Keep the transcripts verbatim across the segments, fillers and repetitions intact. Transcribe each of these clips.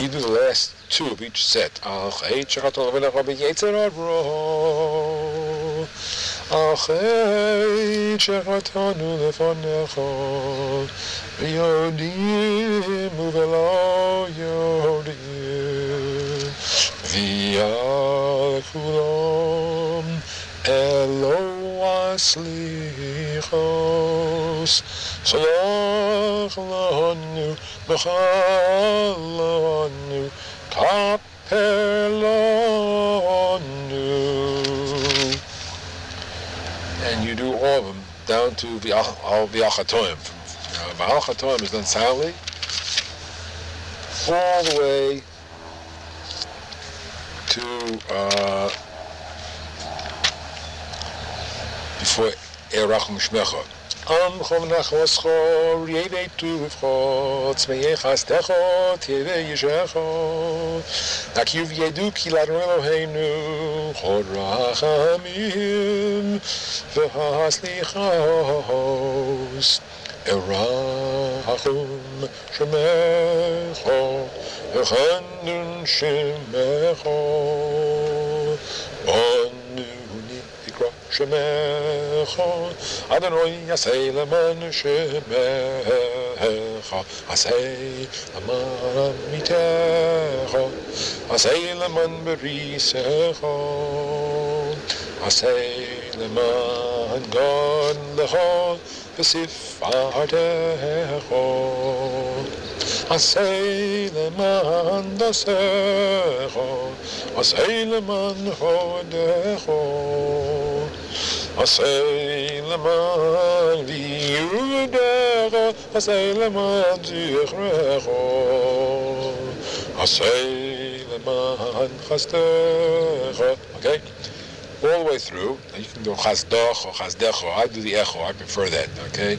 you do the last two of each set. Al Chay Shechatonu Levanecha B'Yetzer Hara. Al Chay Shechatonu Levanecha B'Yodim U'Velo Yodim V'Al Kulam Elo Aslichos Shalach Lanu B'Chal Lanu Kaper Lanu. And you do all of them down to Al V'Achatoim. V'Al Chatoim is done silently all the way to uh, before Erachum Shmecha. Am Chom Nachoscho Rievei Tuvcho Tzmei Chastecho Tevei Yishecho Nakiv Yedu Kilat Eloheinu Chod Rachamim V'Haslichos Erachum Shemecho Echandun Shemecho Bonuni Ikra Shemecho Adonai Yasei Leman Shemecha Asei Leman Mitecha Asei Leman Berisecha Asei Leman God Lecha V'Sifartecha Asei Leman Dasecha Asei Leman Chodecha Asei Leman V'Yudecha Asei Leman Zichrecha Asei Leman Chastecha. Okay? All the way through. You can go Chazdoch or Chazdecho. I do the echo. I prefer that. Okay?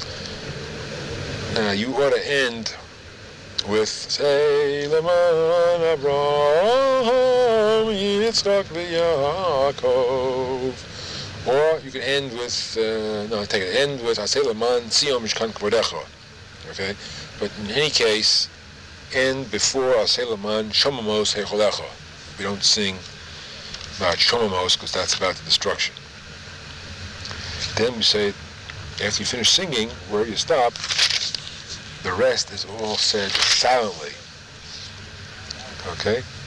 Now you ought to end with Sei Leman Abraham Yitzchak V'Yaakov. Or you can end with, uh, no, take it, end with Asei Leman Tzion Mishkan Kvodecha. Okay? But in any case, end before Asei Leman Shomamos Hecholecha. We don't sing about Shomamos because that's about the destruction. Then we say, after you finish singing, where you stop, the rest is all said silently. Okay?